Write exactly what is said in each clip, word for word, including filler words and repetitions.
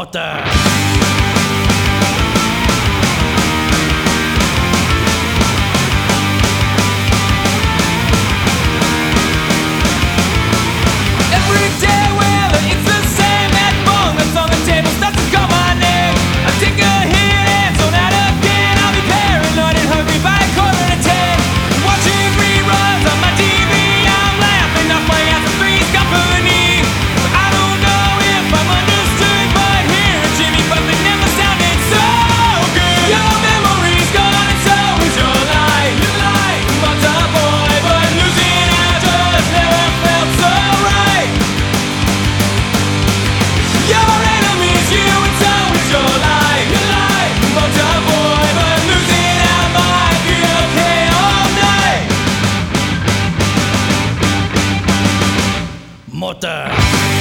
Motor. Every day, well, it's the same. That bong that's on the table starts to call my name. I take a hit and zone out again. I'll be paranoid and hungry by a quarter to ten. Watching reruns on my T V, I'm laughing off my ass at Three's Company. But I don't know if I'm understood, but hearing Jimmy Buffett never sounded so good. Your memory's gone and so is your life. Your life, motor boy, but losing out just never felt so right. Your enemy's you and so is your life. Your life, motor boy, but losing out might be okay all night. Motor.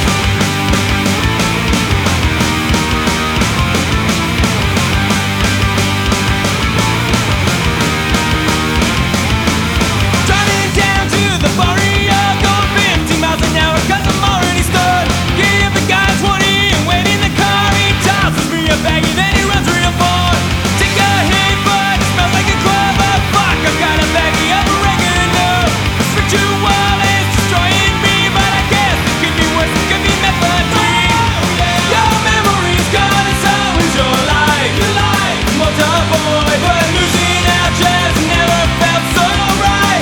Driving down to the barrio, going fifty miles an hour, cause I'm already stood. Give the guy twenty and wait in the car. He tosses me a baggie, then he runs real far. Take a hit, but it smells like a clover. Fuck, I've got a baggie of oregano. This ritual is destroying me, but I guess it could be worse, it could be methadone. Your memory's gone and so is your life. Your life, motor boy, but losing out just never felt so right.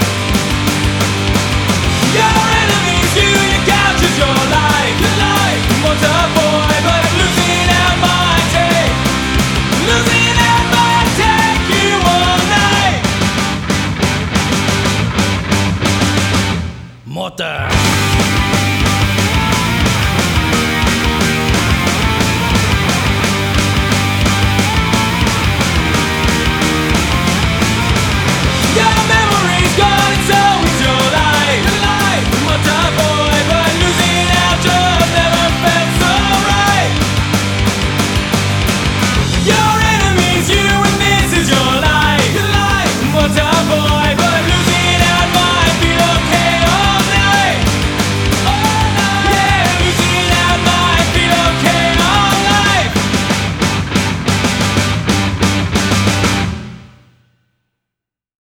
Your enemy's you, your couch is your life. Your life, motor boy, but losing out might take, losing out might take you all night. Motor.